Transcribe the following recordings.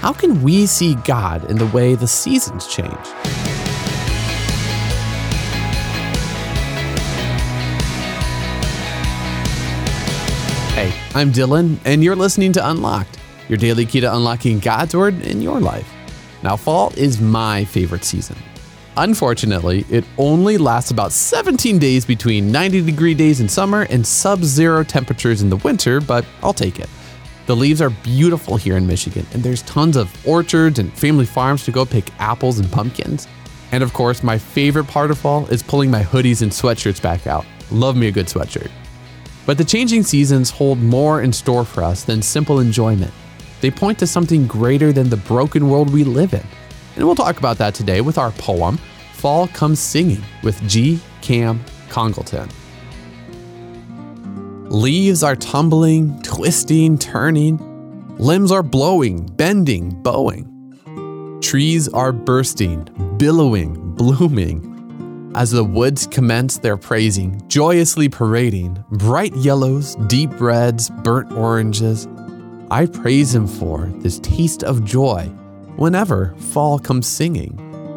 how can we see God in the way the seasons change? Hey, I'm Dylan, and you're listening to Unlocked, your daily key to unlocking God's Word in your life. Now, fall is my favorite season. Unfortunately, it only lasts about 17 days between 90-degree days in summer and sub-zero temperatures in the winter, but I'll take it. The leaves are beautiful here in Michigan, and there's tons of orchards and family farms to go pick apples and pumpkins. And of course, my favorite part of fall is pulling my hoodies and sweatshirts back out. Love me a good sweatshirt. But the changing seasons hold more in store for us than simple enjoyment. They point to something greater than the broken world we live in. And we'll talk about that today with our poem, Fall Comes Singing, with G. Cam Congleton. Leaves are tumbling, twisting, turning. Limbs are blowing, bending, bowing. Trees are bursting, billowing, blooming. As the woods commence their praising, joyously parading, bright yellows, deep reds, burnt oranges. I praise him for this taste of joy whenever fall comes singing.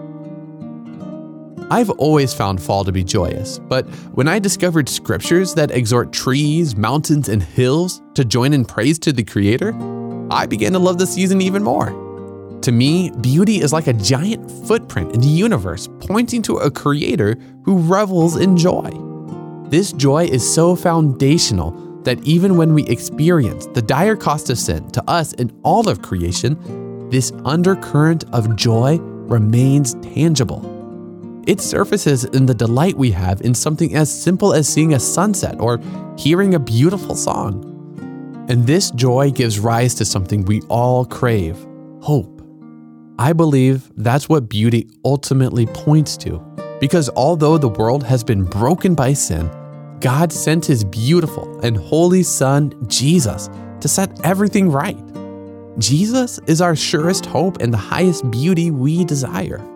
I've always found fall to be joyous, but when I discovered scriptures that exhort trees, mountains, and hills to join in praise to the Creator, I began to love the season even more. To me, beauty is like a giant footprint in the universe pointing to a Creator who revels in joy. This joy is so foundational that even when we experience the dire cost of sin to us and all of creation, this undercurrent of joy remains tangible. It surfaces in the delight we have in something as simple as seeing a sunset or hearing a beautiful song. And this joy gives rise to something we all crave, hope. I believe that's what beauty ultimately points to, because although the world has been broken by sin, God sent his beautiful and holy Son, Jesus, to set everything right. Jesus is our surest hope and the highest beauty we desire.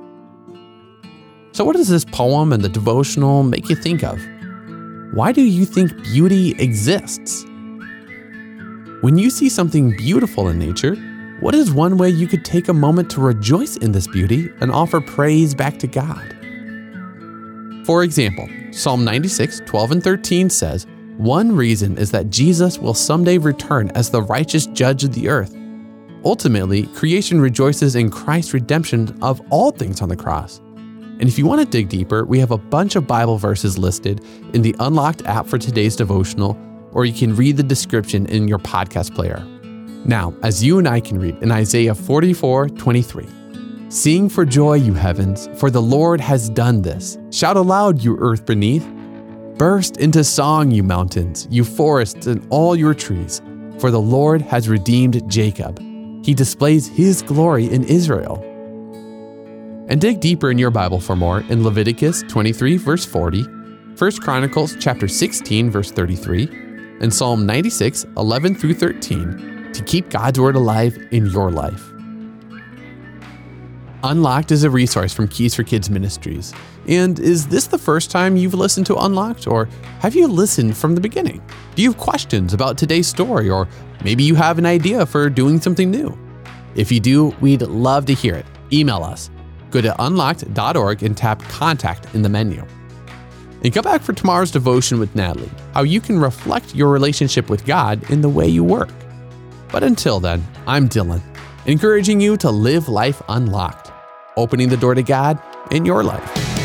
So what does this poem and the devotional make you think of? Why do you think beauty exists? When you see something beautiful in nature, what is one way you could take a moment to rejoice in this beauty and offer praise back to God? For example, Psalm 96, 12 and 13 says, "One reason is that Jesus will someday return as the righteous judge of the earth. Ultimately, creation rejoices in Christ's redemption of all things on the cross." And if you want to dig deeper, we have a bunch of Bible verses listed in the Unlocked app for today's devotional, or you can read the description in your podcast player. Now, as you and I can read in Isaiah 44:23, "Sing for joy, you heavens, for the Lord has done this. Shout aloud, you earth beneath. Burst into song, you mountains, you forests and all your trees, for the Lord has redeemed Jacob. He displays his glory in Israel." And dig deeper in your Bible for more in Leviticus 23, verse 40, 1 Chronicles chapter 16, verse 33, and Psalm 96, 11 through 13 to keep God's Word alive in your life. Unlocked is a resource from Keys for Kids Ministries. And is this the first time you've listened to Unlocked, or have you listened from the beginning? Do you have questions about today's story, or maybe you have an idea for doing something new? If you do, we'd love to hear it. Email us. Go to unlocked.org and tap Contact in the menu. And come back for tomorrow's devotion with Natalie, how you can reflect your relationship with God in the way you work. But until then, I'm Dylan, encouraging you to live life unlocked, opening the door to God in your life.